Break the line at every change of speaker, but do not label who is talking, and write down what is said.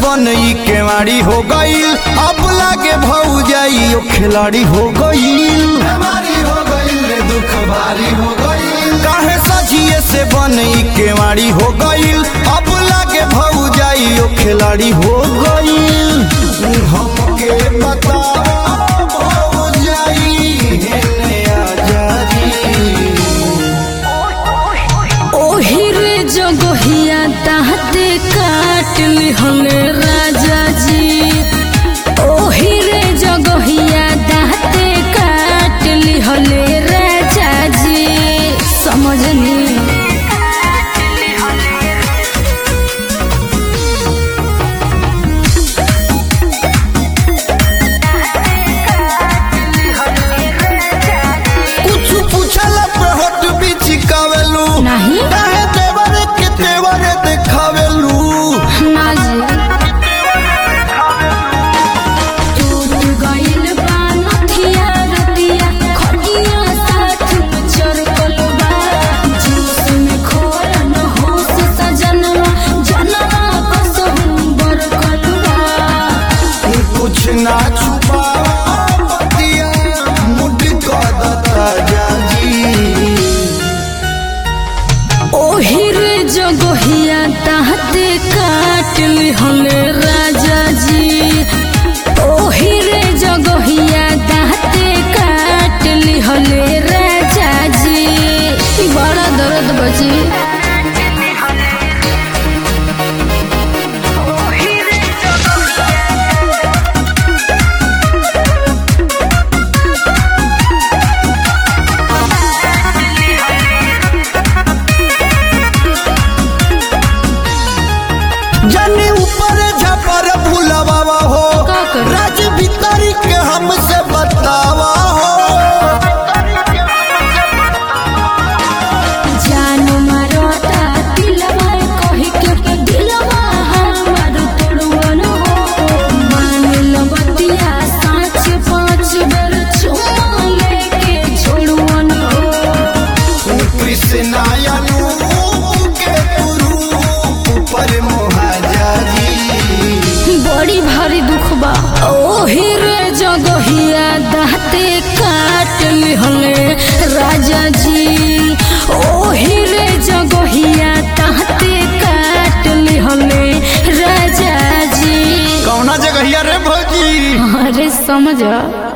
बनई केवाड़ी हो गई, अब लागे भौजाई ओ खिलाड़ी हो गई। दुख भारी हो गई, काहे सजिए से बनई केवाड़ी हो गई, अब लागे भौजाई ओ खिलाड़ी हो गई। हमके बता भौजाई हेने आजादी,
ओही रे जगहिया दाँते काट लिहले राजा जी, ओही रे जगहिया दाँते काट लिहले राजा जी, समझनी। नहीं
तेवर के तेवर देखावेलू,
टूट गइल बा नथिया रतिया, खटिया साथ में चरकल बा, जोश में खोल न होश सजनवा, जनवा कसहु बरकल बा।
कुछ ना छुपा बतिया मुठ कदता जाजी,
ओही रे जगहिया दाँते काट लिहले राजा जी, ओही रे जगहिया दाँते काट लिहले राजा जी, बड़ा दर्द बची।
जाने ऊपर झपर भूलवा हो, राज भीतरी के हमसे बतावा हो।
जान मारोता दिलवा कहि के दिलवा हमार तोड़वन हो, मान लबतिया साँच 5 बेर चुमा लेके छोड़वन हो।
कृष्णायनु के गुरु ऊपर मोहाजारी,
बड़ी भारी दुख बा, ओही रे जगहिया दाँते काट लिहले राजा जी, ओही रे जगहिया दाँते काट लिहले राजा जी।
कौना जगहिया रे भौजी?
अरे समझ